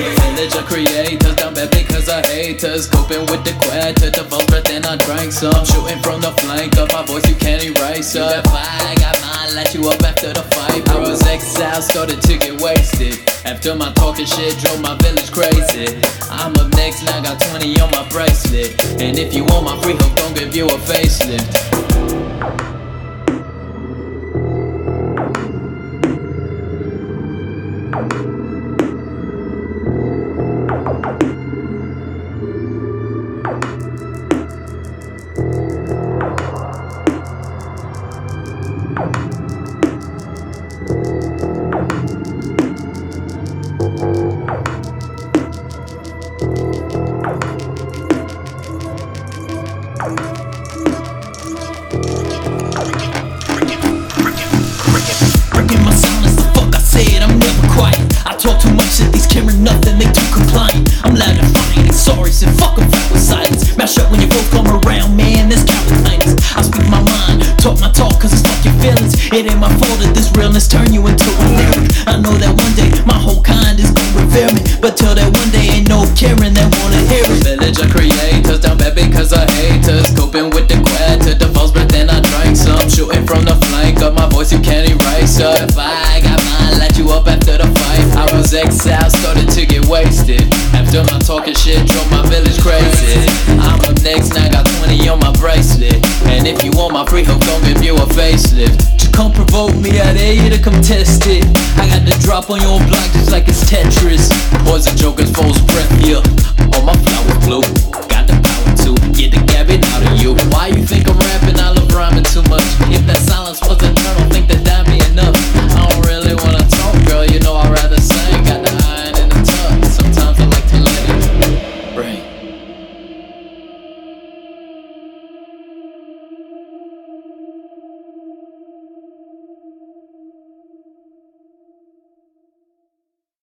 Village of creators, down bad because of haters. Coping with the quad, took the vulgar, then I drank some. Shooting from the flank of my voice, you can't erase up. You got fire, got mine, light you up after the fight. I was exiled, started to get wasted. After my talking shit, drove my village crazy. I'm up next, now got 20 on my bracelet. And if you want my free hook, don't give you a facelift. Talk too much at these cameras, nothing, they too compliant. I'm loud and fine, sorry, said fuck em with silence. Mash up when you both come around, man, there's cowardice. I speak my mind, talk my talk, cause it's fuck your feelings. It ain't my fault that this realness turn you into a lyric. I know that one day, my whole kind is gonna revere me. But till that one day, ain't no caring that wanna hear it. Village of creators, down bad because of haters. Coping with the quad, to the false breath, then I drank some. Shooting from the flank of my voice, you can't erase up. If I got mine, light you up after the fight. I was exiled, started to get wasted. After my talking shit, drove my village crazy. I'm up next, now got 20 on my bracelet. And if you want my free hook, don't give you a facelift. Just come provoke me, I dare you to come test it. I got the drop on your block just like it's Tetris. Poison joker's false breath, yeah. All my flowers blue, got the power to get the gabbing out of you. Why you think I'm rapping? I love rhyming too much. If that silence wasn't